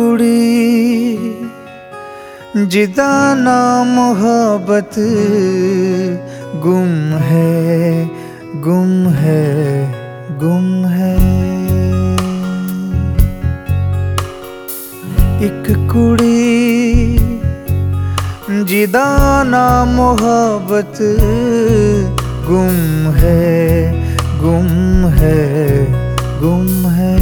कुड़ी जिदा नाम मोहब्बत गुम है, गुम है, गुम है। एक कुड़ी जिदा नाम मोहब्बत गुम है, गुम है, गुम है।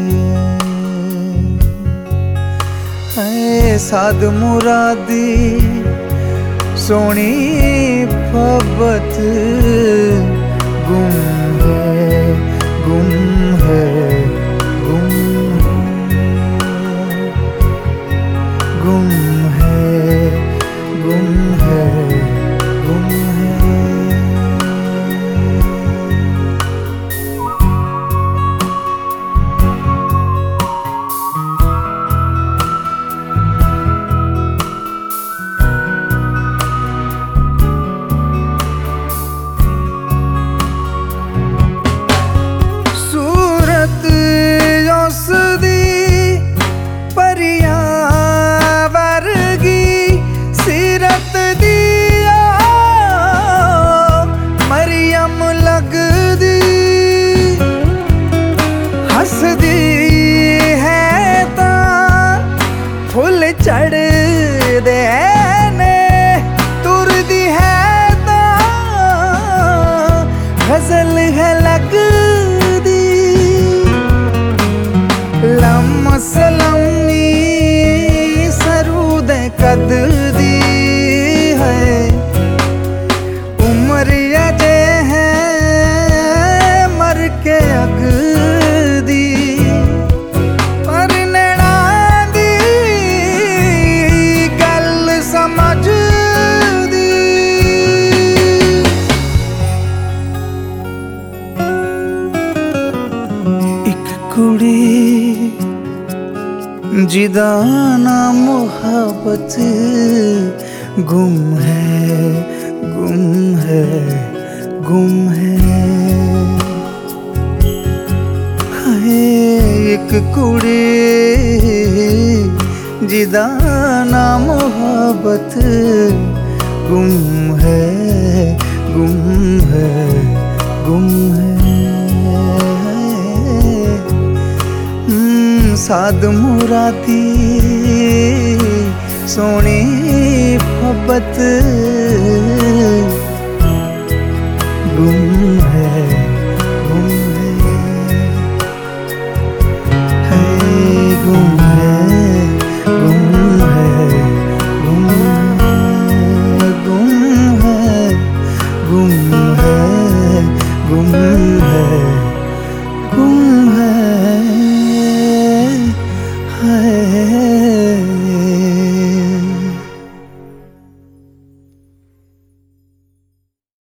साद मुरादी सोनी मोहब्बत गुम है, गुम है, गुम है, गुम है, गुम है, गुम है। चढ़ दे ने तुर दी है ता गजल है लग दी। लम सलमी सरूद कद दी है उम्र अजे है मर के अग दी। कुड़ी जिदा नाम मोहब्बत गुम है, गुम है, गुम है। हाय एक कुड़ी जिदा नाम मोहब्बत गुम है, गुम है, गुम है। साद मुरादी सोनी मोहब्बत